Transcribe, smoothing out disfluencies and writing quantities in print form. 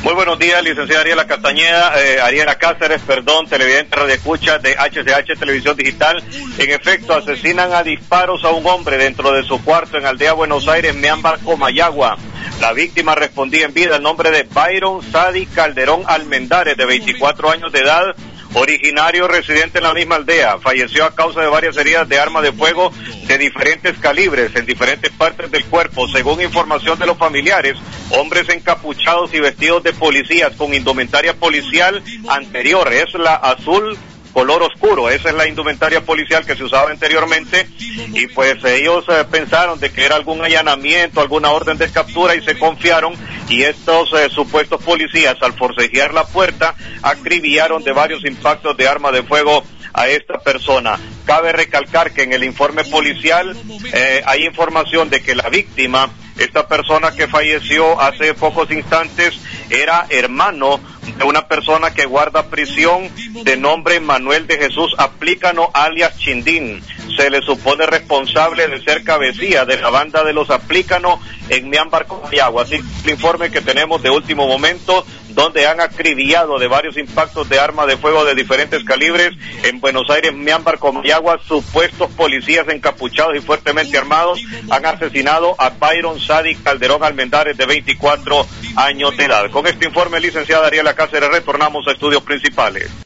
Muy buenos días, licenciada Ariela Cáceres, televidente radioescucha de HCH Televisión Digital. En efecto, asesinan a disparos a un hombre dentro de su cuarto en Aldea Buenos Aires, Miambar, Comayagua. La víctima respondía en vida el nombre de Byron Sadi Calderón Almendares, de 24 años de edad, originario residente en la misma aldea. Falleció a causa de varias heridas de arma de fuego de diferentes calibres en diferentes partes del cuerpo. Según información de los familiares, hombres encapuchados y vestidos de policías con indumentaria policial anterior, es la azul color oscuro, esa es la indumentaria policial que se usaba anteriormente, y pues ellos pensaron de que era algún allanamiento, alguna orden de captura, y se confiaron, y estos supuestos policías, al forcejear la puerta, acribillaron de varios impactos de arma de fuego a esta persona. Cabe recalcar que en el informe policial hay información de que la víctima, esta persona que falleció hace pocos instantes, era hermano de una persona que guarda prisión de nombre Manuel de Jesús Aplícano alias Chindín. Se le supone responsable de ser cabecilla de la banda de los Aplícano en Miambar, Comayagua. Así el informe que tenemos de último momento, donde han acribillado de varios impactos de arma de fuego de diferentes calibres en Buenos Aires, Miambar, Comayagua. Supuestos policías encapuchados y fuertemente armados han asesinado a Byron Sadi Calderón Almendares, de 24 años de edad. Con este informe, licenciada Ariela Cáceres, retornamos a estudios principales.